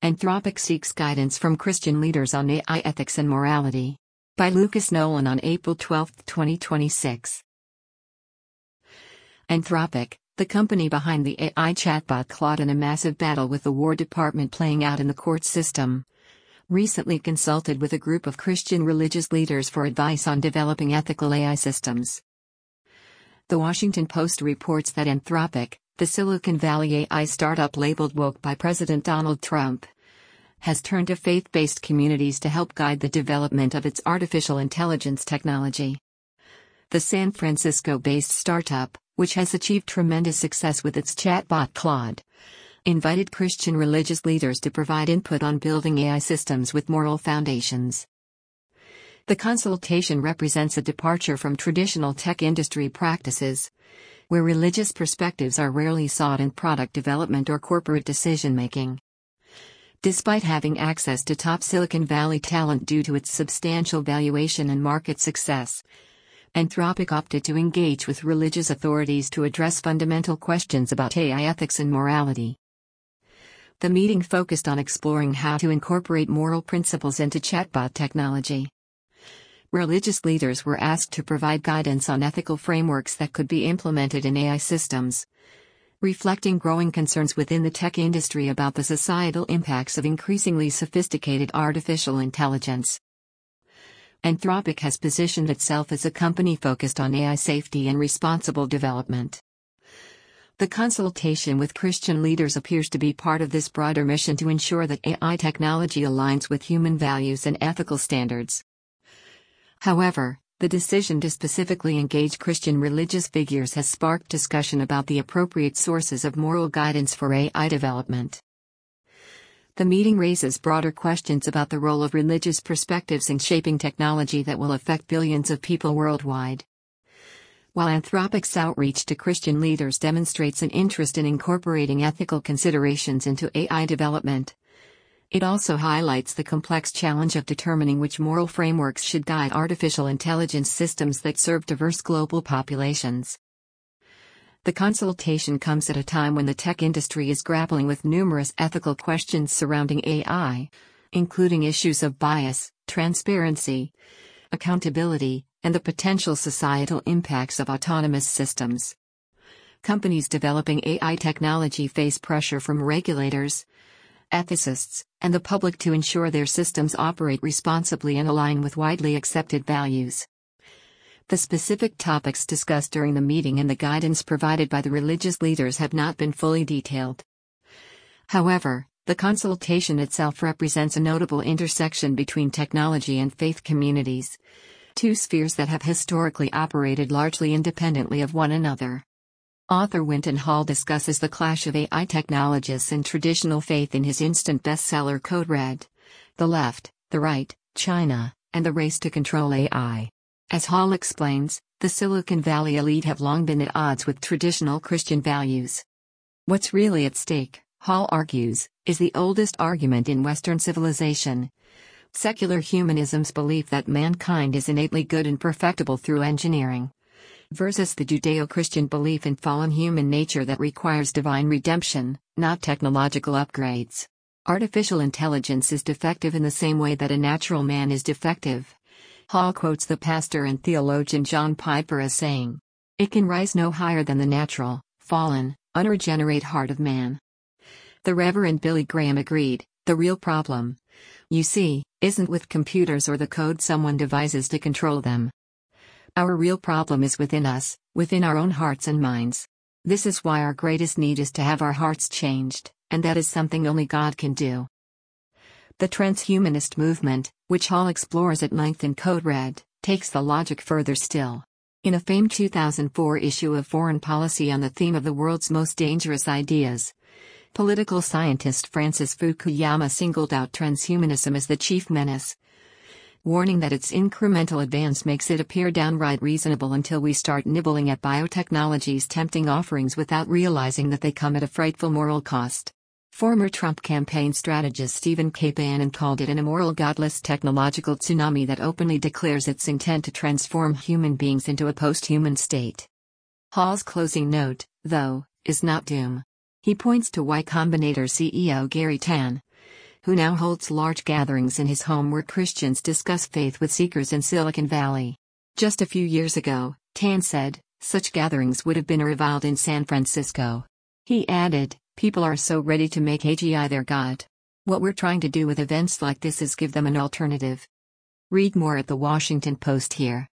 Anthropic seeks guidance from Christian leaders on AI ethics and morality. By Lucas Nolan on April 12, 2026. Anthropic, the company behind the AI chatbot Claude, in a massive battle with the War Department playing out in the court system, recently consulted with a group of Christian religious leaders for advice on developing ethical AI systems. The Washington Post reports that Anthropic, the Silicon Valley AI startup labeled woke by President Donald Trump, has turned to faith-based communities to help guide the development of its artificial intelligence technology. The San Francisco-based startup, which has achieved tremendous success with its chatbot Claude, invited Christian religious leaders to provide input on building AI systems with moral foundations. The consultation represents a departure from traditional tech industry practices, where religious perspectives are rarely sought in product development or corporate decision-making. Despite having access to top Silicon Valley talent due to its substantial valuation and market success, Anthropic opted to engage with religious authorities to address fundamental questions about AI ethics and morality. The meeting focused on exploring how to incorporate moral principles into chatbot technology. Religious leaders were asked to provide guidance on ethical frameworks that could be implemented in AI systems, reflecting growing concerns within the tech industry about the societal impacts of increasingly sophisticated artificial intelligence. Anthropic has positioned itself as a company focused on AI safety and responsible development. The consultation with Christian leaders appears to be part of this broader mission to ensure that AI technology aligns with human values and ethical standards. However, the decision to specifically engage Christian religious figures has sparked discussion about the appropriate sources of moral guidance for AI development. The meeting raises broader questions about the role of religious perspectives in shaping technology that will affect billions of people worldwide. While Anthropic's outreach to Christian leaders demonstrates an interest in incorporating ethical considerations into AI development, it also highlights the complex challenge of determining which moral frameworks should guide artificial intelligence systems that serve diverse global populations. The consultation comes at a time when the tech industry is grappling with numerous ethical questions surrounding AI, including issues of bias, transparency, accountability, and the potential societal impacts of autonomous systems. Companies developing AI technology face pressure from regulators, ethicists, and the public to ensure their systems operate responsibly and align with widely accepted values. The specific topics discussed during the meeting and the guidance provided by the religious leaders have not been fully detailed. However, the consultation itself represents a notable intersection between technology and faith communities, two spheres that have historically operated largely independently of one another. Author Winton Hall discusses the clash of AI technologists and traditional faith in his instant bestseller Code Red: The Left, the Right, China, and the Race to Control AI. As Hall explains, the Silicon Valley elite have long been at odds with traditional Christian values. What's really at stake, Hall argues, is the oldest argument in Western civilization: secular humanism's belief that mankind is innately good and perfectible through engineering, versus the Judeo-Christian belief in fallen human nature that requires divine redemption, not technological upgrades. Artificial intelligence is defective in the same way that a natural man is defective. Hall quotes the pastor and theologian John Piper as saying, "It can rise no higher than the natural, fallen, unregenerate heart of man." The Reverend Billy Graham agreed, "The real problem, you see, isn't with computers or the code someone devises to control them. Our real problem is within us, within our own hearts and minds. This is why our greatest need is to have our hearts changed, and that is something only God can do." The transhumanist movement, which Hall explores at length in Code Red, takes the logic further still. In a famed 2004 issue of Foreign Policy on the theme of the world's most dangerous ideas, political scientist Francis Fukuyama singled out transhumanism as the chief menace, warning that its incremental advance makes it appear downright reasonable until we start nibbling at biotechnology's tempting offerings without realizing that they come at a frightful moral cost. Former Trump campaign strategist Stephen K. Bannon called it an immoral, godless technological tsunami that openly declares its intent to transform human beings into a post-human state. Hall's closing note, though, is not doom. He points to Y Combinator CEO Gary Tan, who now holds large gatherings in his home where Christians discuss faith with seekers in Silicon Valley. Just a few years ago, Tan said, such gatherings would have been reviled in San Francisco. He added, people are so ready to make AGI their god. What we're trying to do with events like this is give them an alternative. Read more at The Washington Post here.